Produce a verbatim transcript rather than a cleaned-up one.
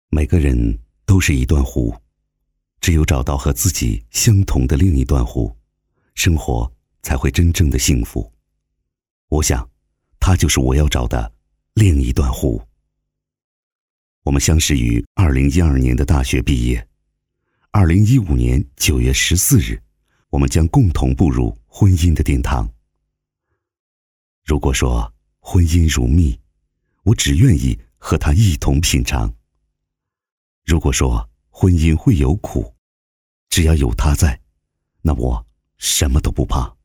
每个人都是一段湖，只有找到和自己相同的另一段湖，生活才会真正的幸福。我想，它就是我要找的另一段湖。我们相识于二零一二年的大学毕业，二零一五年九月十四日，我们将共同步入婚姻的殿堂。如果说婚姻如蜜，我只愿意和他一同品尝。如果说婚姻会有苦，只要有他在，那我什么都不怕。